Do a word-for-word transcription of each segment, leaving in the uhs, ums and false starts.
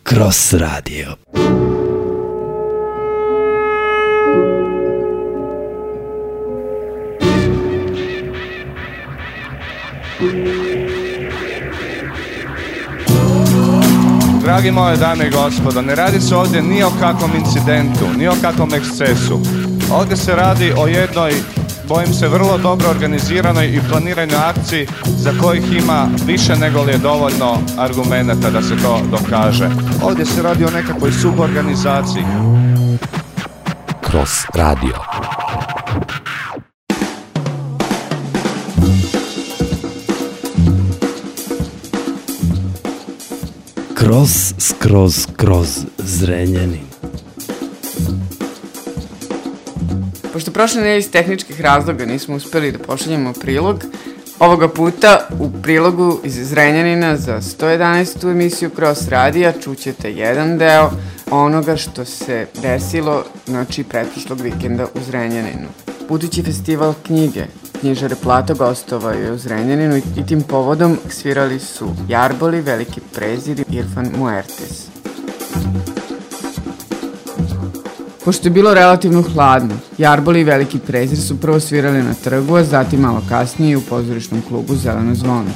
Cross Radio. Dragi moje dame i gospodo, ne radi se ovdje ni o kakvom incidentu, ni o kakvom ekscesu. Ovdje se radi o jednoj, bojim se, vrlo dobro organiziranoj i planiranoj akciji za kojih ima više nego li je dovoljno argumenata da se to dokaže. Ovdje se radi o nekakvoj suborganizaciji. Cross Radio. Kroz, skroz, kroz Zrenjanin. Pošto prošle nedelje iz tehničkih razloga nismo uspeli da pošaljemo prilog, ovoga puta u prilogu iz Zrenjanina za sto jedanaestu emisiju Cross Radija čućete jedan deo onoga što se desilo noći pretprošlog vikenda u Zrenjaninu. Budući festival knjige Knjižare Plato gostovao je u Zrenjaninu i tim povodom svirali su Jarboli, Veliki Prezir i Irfan Muertes. Pošto je bilo relativno hladno, Jarboli i Veliki Prezir su prvo svirali na trgu, a zatim malo kasnije u pozorišnom klubu Zeleno zvono.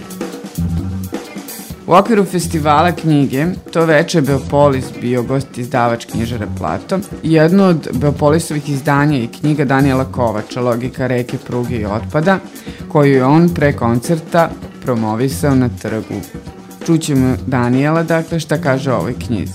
U okviru festivala knjige to veče je Beopolis bio gost izdavač Knjižare Plato i jedno od Beopolisovih izdanja je knjiga Danijela Kovača Logika reke, pruge i otpada, koju je on pre koncerta promovisao na trgu. Čućemo Danijela, dakle, šta kaže o ovoj knjizi.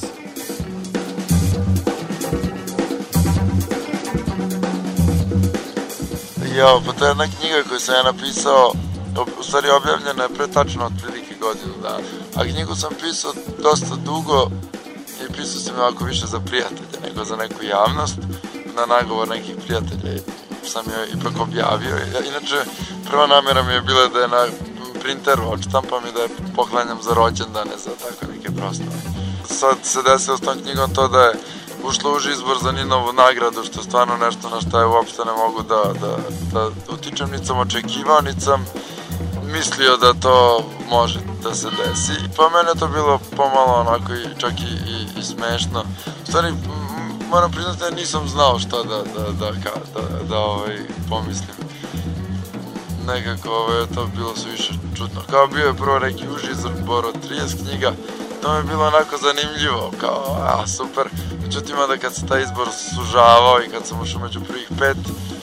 Jo, pa to je jedna knjiga koju sam ja napisao, u stvari objavljena je pre tačno otprilike godinu dana. A knjigu sam pisao dosta dugo i pisao sam ovako više za prijatelje nego za neku javnost. Na nagovor nekih prijatelja sam joj ipak objavio. Inače, prva namjera mi je bila da je na printeru odštampam i da je poklanjam za rođendane, za tako neke prostove. Sad se desilo s tom knjigom to da je ušlo už izbor za Ninovu nagradu, što je stvarno nešto na što je uopšte ne mogu da, da, da utičem, niti sam očekivao, niti sam mislio da to može da se desi. Pa mene je to bilo pomalo onako i čak i, i, i smešno. U stvari, moram priznati da nisam znao šta da, da, da, da, da, da ovaj, pomislim. Nekako ovaj, to bilo sve više čudno. Kao bio je prvo neki už izbor od trideset knjiga, to mi je bilo onako zanimljivo, kao, a super. Međutim, onda kad se taj izbor sužavao i kad sam ušao među prvih pet,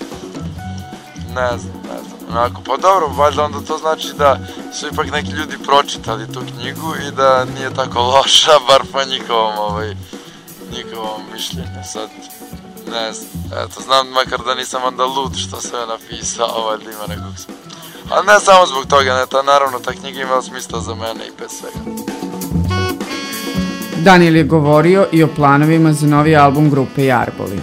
ne znam, ne znam, onako, pa dobro, valjda onda to znači da su ipak neki ljudi pročitali tu knjigu i da nije tako loša, bar po njihovom, ovaj, njihovom mišljenju, sad, ne znam, eto, znam makar da nisam onda lud što sam je napisao, valjda ima nekog smisla. Ali ne samo zbog toga, ne, ta, naravno, ta knjiga imala smisla za mene i bez svega. Danijel je govorio i o planovima za novi album grupe Jarboli.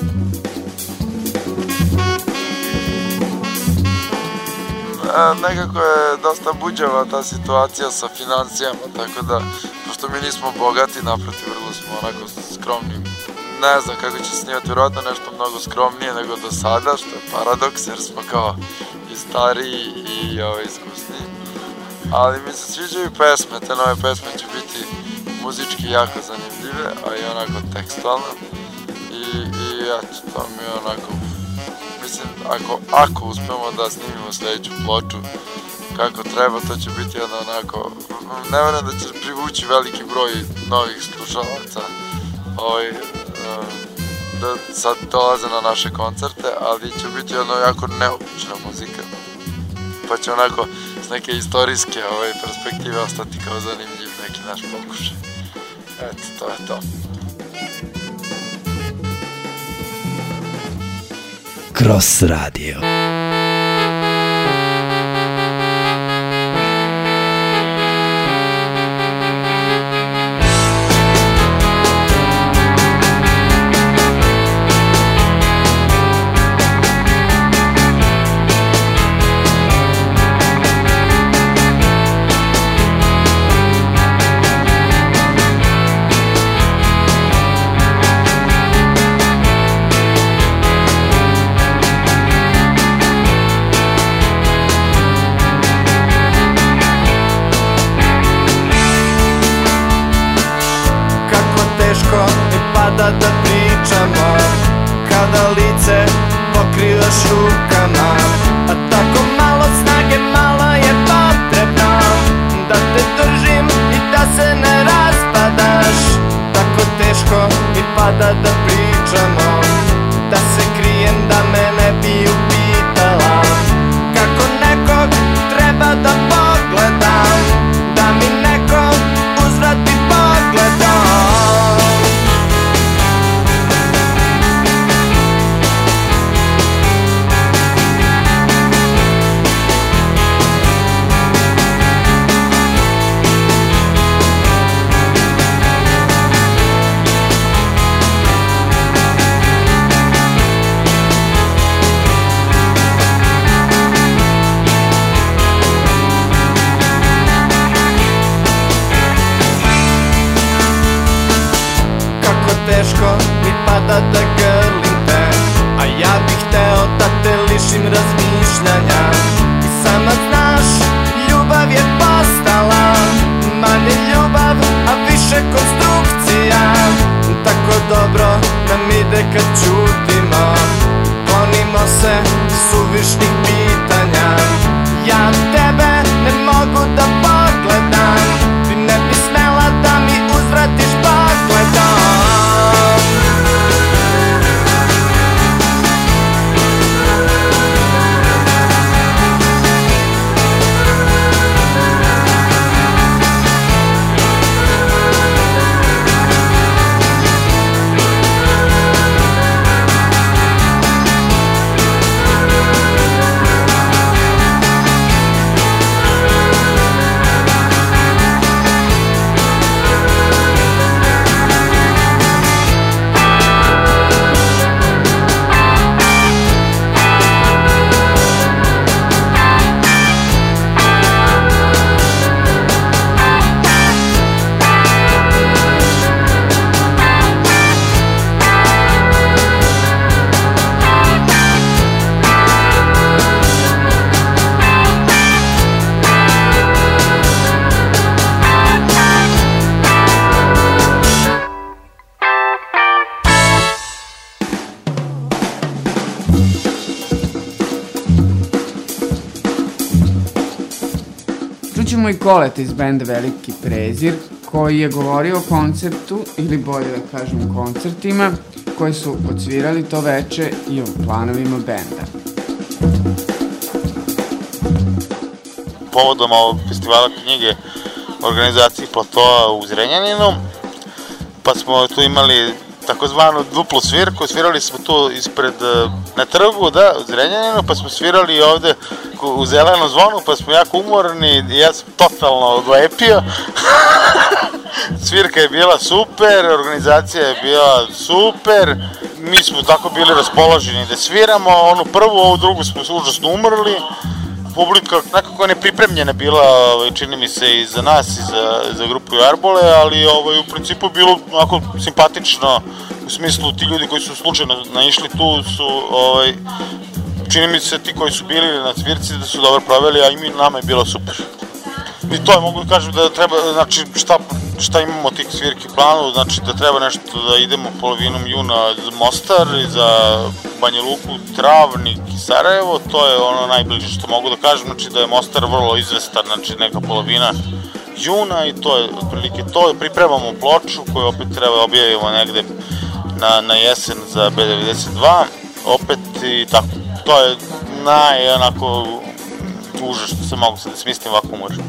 E, nekako je dosta buđava ta situacija sa financijama, tako da, pošto mi nismo bogati, naprotiv, vrlo smo onako skromni. Ne znam kako će snimati, vjerojatno nešto mnogo skromnije nego do sada, što je paradoks, jer smo kao i stariji i ovaj, iskusniji. Ali mi se sviđaju pesme, te nove pesme će biti muzički jako zanimljive, a i onako tekstualno. I, i eto, to mi je onako, mislim, ako, ako uspemo da snimimo sljedeću ploču kako treba, to će biti jedno onako, ne vjerujem da će privući veliki broj novih slušalaca, ovaj, da sad dolaze na naše koncerte, ali će biti jedno jako neobična muzika. Pa će onako s neke istorijske ovaj, perspektive ostati kao zanimljiv neki naš pokušaj. Eto, to je to. Cross Radio. pada da pričamo, kada lice pokrivaš rukama. A tako malo snage, malo je potrebno da te držim i da se ne raspadaš. Tako teško mi pada da pričamo, da se krijem da me ne bi upitala. Kako nekog treba da pogledam, da mi neko uzvrati pogledom. Teško mi pada da grlim te, a ja bih hteo da te lišim razmišljanja. I sama znaš, ljubav je postala manje ljubav, a više konstrukcija. Tako dobro nam ide kad ćutimo, klonimo se suvišnih pitanja. Ja tebe ne mogu da pogledam, ti ne bi smela da mi uzvratiš pogledom. Čućemo i Koleta iz benda Veliki prezir, koji je govorio o koncertu, ili bolje da kažem koncertima, koji su odsvirali to veče i o planovima benda. Povodom ovog festivala knjige organizaciji Platoa u Zrenjaninu, pa smo tu imali takozvanu duplu svirku, svirali smo tu ispred, na trgu, da, u Zrenjaninu, pa smo svirali ovde u Zelenom zvonu, pa smo jako umorni i ja sam totalno odlepio. Svirka je bila super, organizacija je bila super, mi smo tako bili raspoloženi da sviramo, onu prvu, ovu drugu smo užasno umrli. Publika nekako nepripremljena bila, čini mi se, i za nas i za, za grupu Jarbole, ali ovaj, u principu bilo onako simpatično, u smislu ti ljudi koji su slučajno naišli tu su, ovaj, čini mi se, ti koji su bili na svirci da su dobro proveli, a i mi, nama je bilo super. I to je, mogu da kažem da treba, znači šta, šta imamo tih svirki u planu, znači da treba nešto da idemo polovinom juna za Mostar i za Banja Luku, Travnik i Sarajevo, to je ono najbliže što mogu da kažem, znači da je Mostar vrlo izvestan, znači neka polovina juna i to je otprilike to, pripremamo ploču koju opet treba objavimo negde na, na jesen za B devedeset dva, opet i tako, to je naj onako užas što se mogu sad da smislim ovako umorno.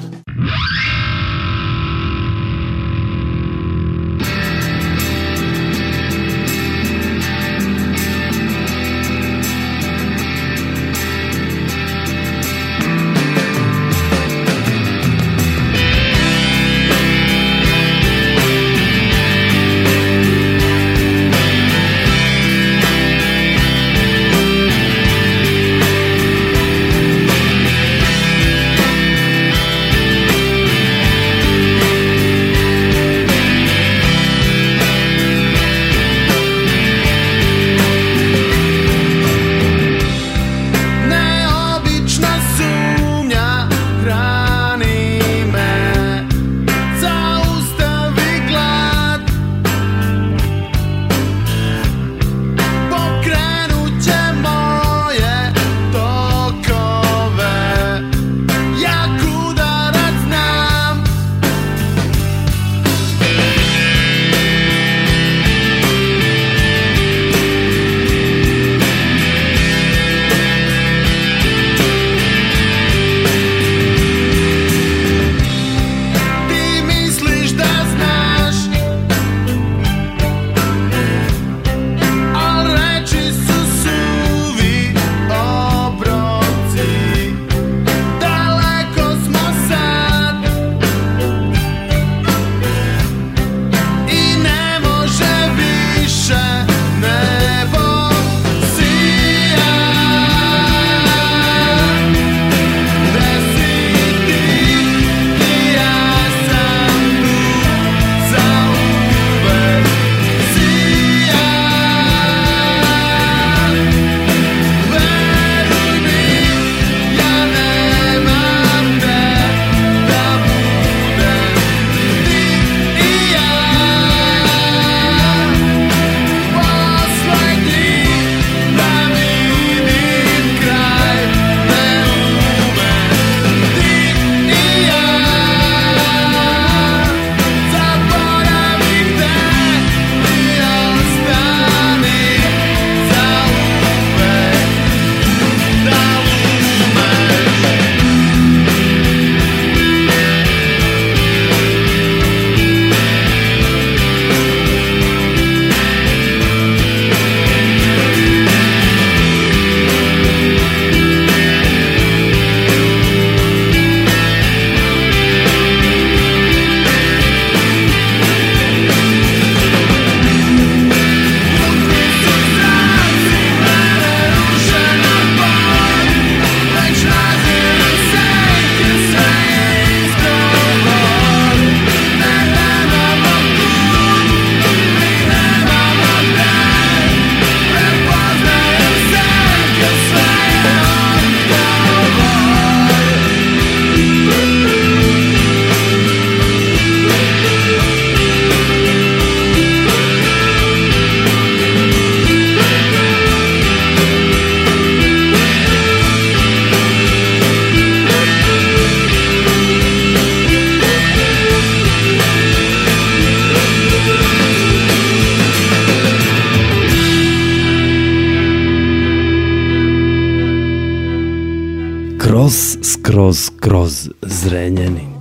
skroz, kroz Zrenjanin.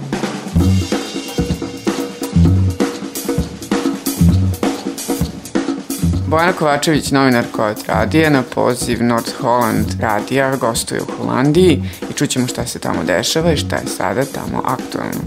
Bojana Kovačević, novinar Kojot radija, na poziv North Holland radija gostuje u Holandiji i čućemo šta se tamo dešava i šta je sada tamo aktualno.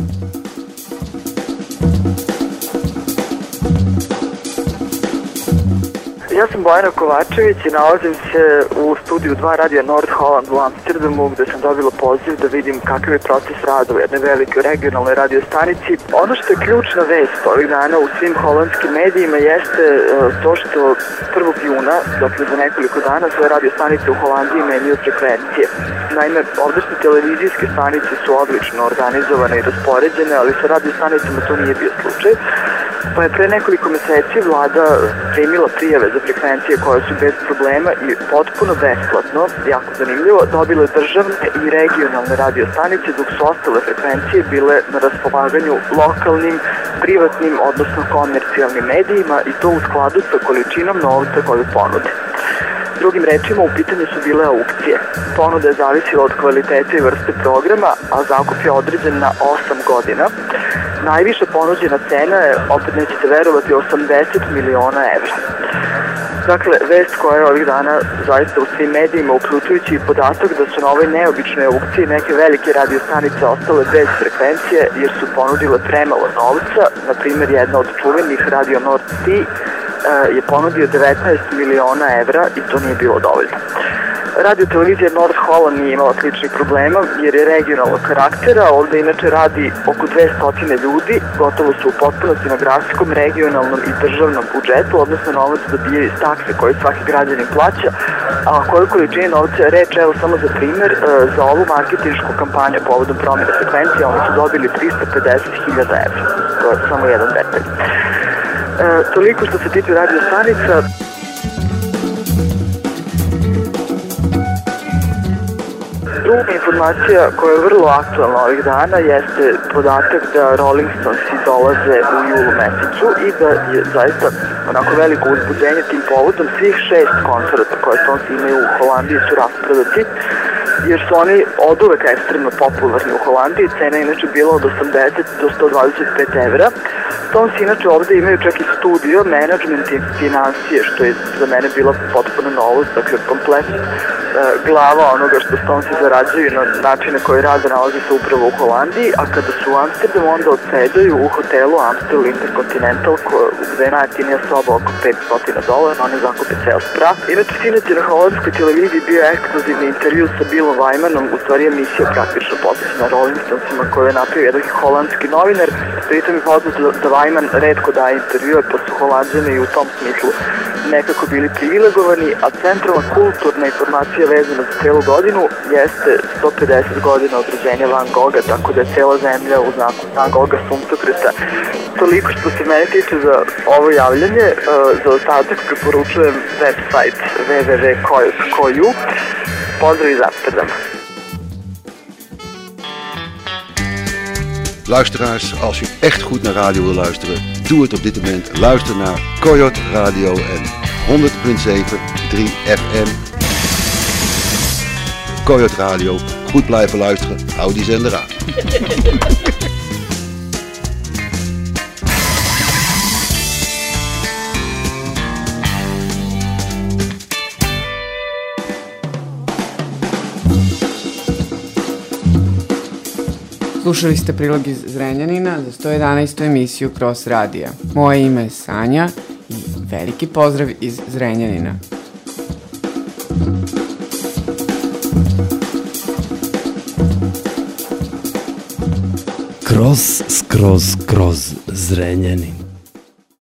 Ja sam Bojana Kovačević i nalazim se u studiju dva radija North Holland u Amsterdamu, gde sam dobila poziv da vidim kakav je proces rada u jednoj velikoj regionalnoj radiostanici. Ono što je ključna vest ovih dana u svim holandskim medijima jeste to što prvog juna, dakle za nekoliko dana, sve radiostanice u Holandiji menjaju frekvencije. Naime, ovdašnje televizijske stanice su odlično organizovane i raspoređene, ali sa radiostanicama to nije bio slučaj. Pa je pre nekoliko meseci vlada primila prijave za frekvencije koje su bez problema i potpuno besplatno, jako zanimljivo, dobile državne i regionalne radiostanice, dok su ostale frekvencije bile na raspolaganju lokalnim, privatnim, odnosno komercijalnim medijima i to u skladu sa količinom novca koju ponude. Drugim rečima, u pitanju su bile aukcije. Ponuda je zavisila od kvalitete i vrste programa, a zakup je određen na osam godina. Najviša ponuđena cena je, opet nećete verovati, osamdeset miliona evra. Dakle, vest koja je ovih dana zaista u svim medijima, uključujući i podatak da su na ovoj neobičnoj aukciji neke velike radiostanice ostale bez frekvencije jer su ponudile premalo novca. Na primjer, jedna od čuvenih, Radio North Sea, je ponudio devetnaest miliona evra i to nije bilo dovoljno. Radio televizija North Holland nije imala sličnih problema jer je regionalnog karaktera, ovde inače radi oko dvesta ljudi, gotovo su u potpunosti na gradskom, regionalnom i državnom budžetu, odnosno novac dobijaju iz takse koje svaki građanin plaća, a koju količini novca je reč, evo samo za primer, za ovu marketinšku kampanju povodom promjene frekvencije, oni su dobili trista pedeset hiljada evra, to je samo jedan detalj. E, toliko što se tiče radiostanica. Druga informacija koja je vrlo aktualna ovih dana jeste podatak da Rolling Stonesi dolaze u julu mesecu i da je zaista onako veliko uzbuđenje tim povodom. Svih šest koncerta koje Stonesi imaju u Holandiji su rasprodati, jer su oni od uvek ekstremno popularni u Holandiji. Cena je inače bila od osamdeset do sto dvadeset pet evra. Stonesi inače ovde imaju čak i studio, management i financije, što je za mene bila potpuno novost, dakle komplet e, glava onoga što Stonesi zarađuju na načine koje rade nalazi se upravo u Holandiji, a kada su u Amsterdamu onda odsedaju u hotelu Amstel Intercontinental, gde je najjeftinija soba oko petsto dolara, oni zakupe ceo sprat. Inače, sinoć je na holandskoj televiziji bio ekskluzivni intervju sa Billom Wymanom, u stvari emisija praktično posvećena Rolling Stonesima koju je napravio jedan holandski novinar. Pritom je poznato da Wyman redko daje intervjue, pa su Holanđani i u tom smislu nekako bili privilegovani, a centralna kulturna informacija vezana za celu godinu jeste sto pedeset godina od rođenja Van Gogha, tako da je cela zemlja u znaku Van Gogha suncokreta. Toliko što se mene tiče za ovo javljanje, za ostatak preporučujem website w w w dot koju. Pozdrav iz Amsterdama. Luisteraars, als u echt goed naar radio wil luisteren, doe het op dit moment. Luister naar Kojot Radio en honderd komma zeven drie F M. Kojot Radio, goed blijven luisteren, hou die zender aan. Slušali ste prilog iz Zrenjanina za sto jedanaestu emisiju Cross radija. Moje ime je Sanja i veliki pozdrav iz Zrenjanina. Kroz, skroz, kroz Zrenjanin.